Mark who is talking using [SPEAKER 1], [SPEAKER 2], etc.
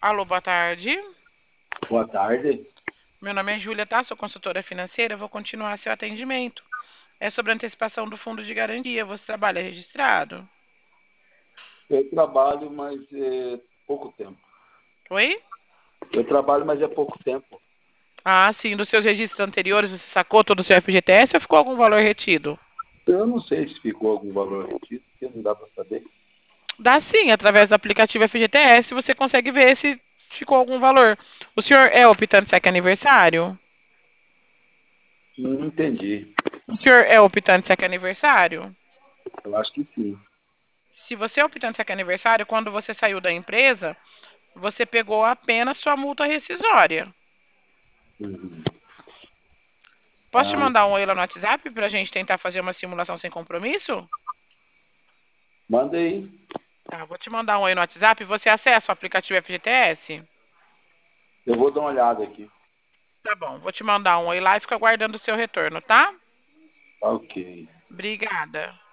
[SPEAKER 1] Alô, boa tarde.
[SPEAKER 2] Boa tarde.
[SPEAKER 1] Meu nome é Júlia, tá? Sou consultora financeira. Vou continuar seu atendimento. É sobre a antecipação do fundo de garantia. Você trabalha registrado?
[SPEAKER 2] Eu trabalho, mas é pouco tempo.
[SPEAKER 1] Oi?
[SPEAKER 2] Eu trabalho, mas é pouco tempo.
[SPEAKER 1] Ah, sim. Dos seus registros anteriores, você sacou todo o seu FGTS ou ficou algum valor retido?
[SPEAKER 2] Eu não sei se ficou algum valor retido, porque não dá para saber.
[SPEAKER 1] Dá sim, através do aplicativo FGTS você consegue ver se ficou algum valor. O senhor é optante cheque aniversário?
[SPEAKER 2] Não entendi.
[SPEAKER 1] O senhor é optante cheque aniversário?
[SPEAKER 2] Eu acho que sim.
[SPEAKER 1] Se você é optante cheque aniversário, quando você saiu da empresa, você pegou apenas sua multa rescisória.
[SPEAKER 2] Uhum.
[SPEAKER 1] Posso te
[SPEAKER 2] Ah,
[SPEAKER 1] mandar um oi lá no WhatsApp para a gente tentar fazer uma simulação sem compromisso?
[SPEAKER 2] manda aí.
[SPEAKER 1] Tá, vou te mandar um oi no WhatsApp. Você acessa o aplicativo FGTS?
[SPEAKER 2] Eu vou dar uma olhada aqui.
[SPEAKER 1] Tá bom, vou te mandar um oi lá e fica aguardando o seu retorno, tá?
[SPEAKER 2] Ok.
[SPEAKER 1] Obrigada.